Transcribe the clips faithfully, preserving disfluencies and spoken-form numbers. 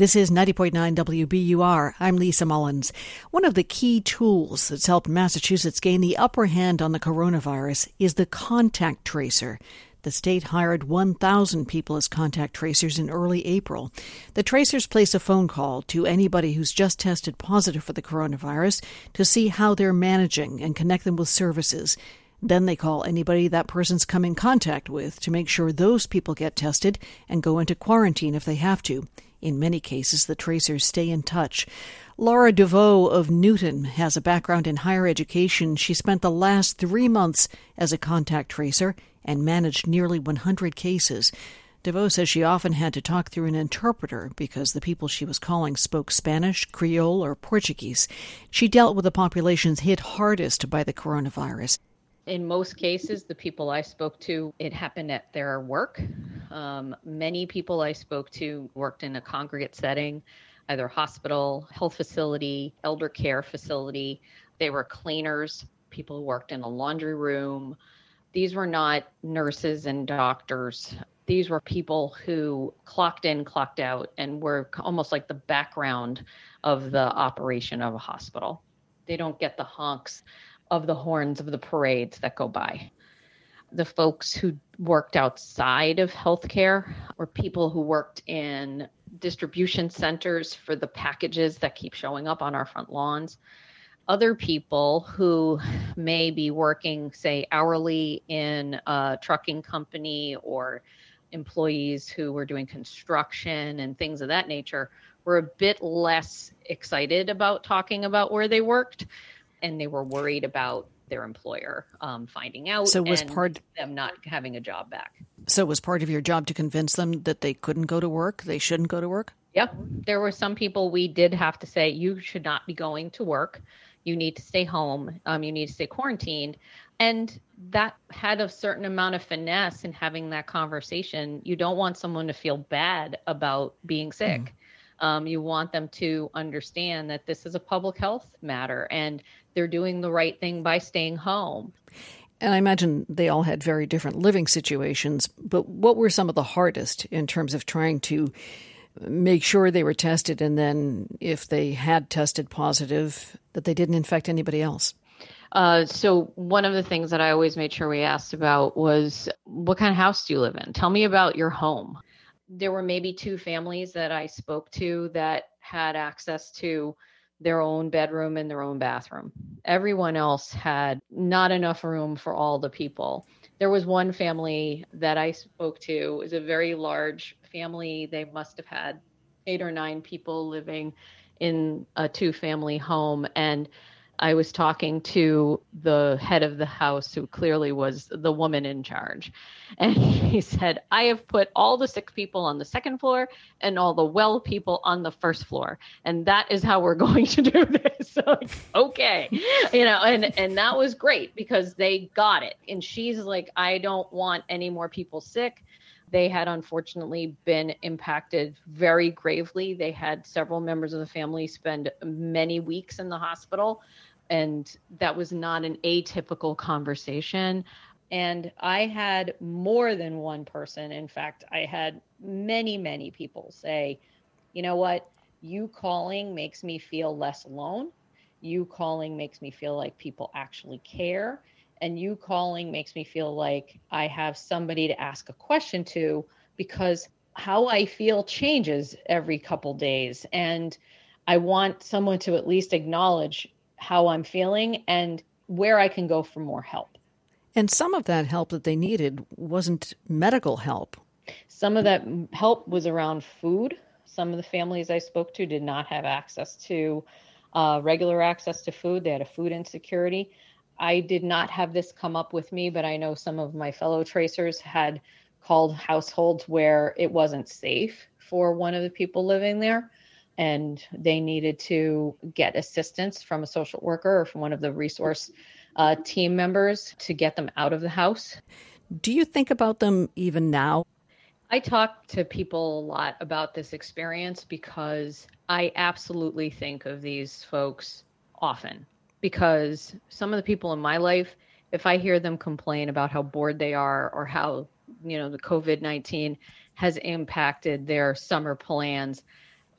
This is ninety point nine W B U R. I'm Lisa Mullins. One of the key tools that's helped Massachusetts gain the upper hand on the coronavirus is the contact tracer. The state hired one thousand people as contact tracers in early April. The tracers place a phone call to anybody who's just tested positive for the coronavirus to see how they're managing and connect them with services. Then they call anybody that person's come in contact with to make sure those people get tested and go into quarantine if they have to. In many cases, the tracers stay in touch. Laura DeVoe of Newton has a background in higher education. She spent the last three months as a contact tracer and managed nearly one hundred cases. DeVoe says she often had to talk through an interpreter because the people she was calling spoke Spanish, Creole, or Portuguese. She dealt with the populations hit hardest by the coronavirus. In most cases, the people I spoke to, it happened at their work. Um, many people I spoke to worked in a congregate setting, either hospital, health facility, elder care facility. They were cleaners, people who worked in a laundry room. These were not nurses and doctors. These were people who clocked in, clocked out, and were almost like the background of the operation of a hospital. They don't get the honks of the horns of the parades that go by. The folks who worked outside of healthcare were people who worked in distribution centers for the packages that keep showing up on our front lawns. Other people who may be working, say, hourly in a trucking company, or employees who were doing construction and things of that nature, were a bit less excited about talking about where they worked. And they were worried about their employer um, finding out so was and part, them not having a job back. So was part of your job to convince them that they couldn't go to work, they shouldn't go to work? Yeah. There were some people we did have to say, you should not be going to work. You need to stay home. Um, you need to stay quarantined. And that had a certain amount of finesse in having that conversation. You don't want someone to feel bad about being sick. Mm. Um, you want them to understand that this is a public health matter and they're doing the right thing by staying home. And I imagine they all had very different living situations, but what were some of the hardest in terms of trying to make sure they were tested and then if they had tested positive, that they didn't infect anybody else? Uh, so one of the things that I always made sure we asked about was, what kind of house do you live in? Tell me about your home. There were maybe two families that I spoke to that had access to their own bedroom and their own bathroom. Everyone else had not enough room for all the people. There was one family that I spoke to. It was a very large family. They must have had eight or nine people living in a two-family home. And I was talking to the head of the house, who clearly was the woman in charge. And he said, I have put all the sick people on the second floor and all the well people on the first floor. And that is how we're going to do this. So, like, okay. You know, and, and that was great because they got it. And she's like, I don't want any more people sick. They had unfortunately been impacted very gravely. They had several members of the family spend many weeks in the hospital. And that was not an atypical conversation. And I had more than one person. In fact, I had many, many people say, you know what, you calling makes me feel less alone. You calling makes me feel like people actually care. And you calling makes me feel like I have somebody to ask a question to, because how I feel changes every couple days. And I want someone to at least acknowledge how I'm feeling and where I can go for more help. And some of that help that they needed wasn't medical help. Some of that help was around food. Some of the families I spoke to did not have access to uh, regular access to food. They had a food insecurity. I did not have this come up with me, but I know some of my fellow tracers had called households where it wasn't safe for one of the people living there. And they needed to get assistance from a social worker or from one of the resource uh, team members to get them out of the house. Do you think about them even now? I talk to people a lot about this experience because I absolutely think of these folks often. Because some of the people in my life, if I hear them complain about how bored they are or how, you know, the covid nineteen has impacted their summer plans,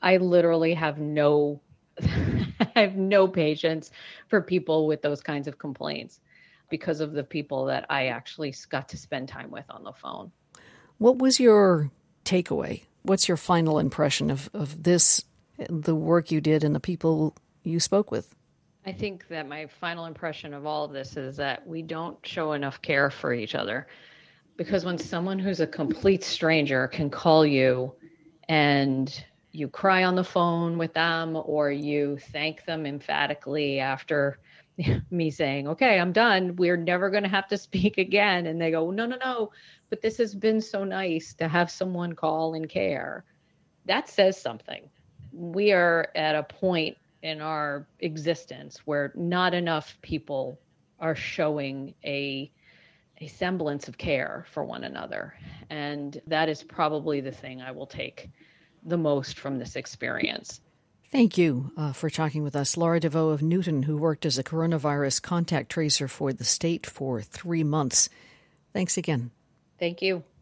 I literally have no, I have no patience for people with those kinds of complaints because of the people that I actually got to spend time with on the phone. What was your takeaway? What's your final impression of, of this, the work you did and the people you spoke with? I think that my final impression of all of this is that we don't show enough care for each other. Because when someone who's a complete stranger can call you and you cry on the phone with them, or you thank them emphatically after me saying, okay, I'm done, we're never going to have to speak again. And they go, no, no, no, but this has been so nice to have someone call and care. That says something. We are at a point in our existence where not enough people are showing a a semblance of care for one another. And that is probably the thing I will take the most from this experience. Thank you uh, for talking with us. Laura DeVoe of Newton, who worked as a coronavirus contact tracer for the state for three months. Thanks again. Thank you.